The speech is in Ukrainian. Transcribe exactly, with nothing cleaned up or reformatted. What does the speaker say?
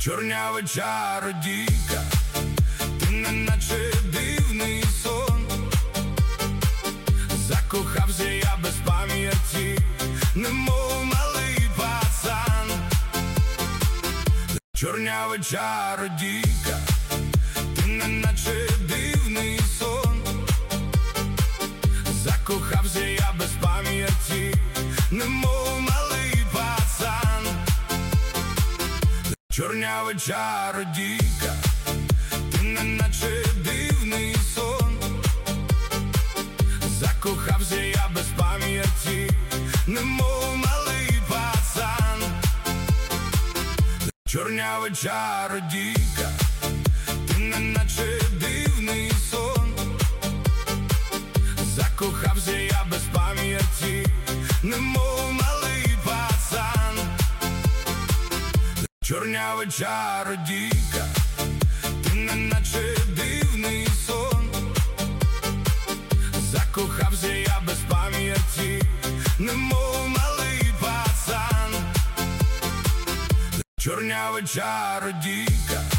Чорнява чародійка, ти неначе дивний сон. Закохався я без пам'яті, немов малий пацан. Чорнява чародійка, ти неначе дивний сон. Закохався я без пам'яті, немов малий пацан. Чорнява чародійка, ти неначе дивний сон. Закохався я без пам'яті, немов малий пацан. Чорнява чародійка, ти неначе дивний сон. Закохався я без пам'яті, немов малий пацан. Чорнява чародійка, ти неначе дивний сон. Закохався я без пам'яті, немов малий пацан. Чорнява чародійка.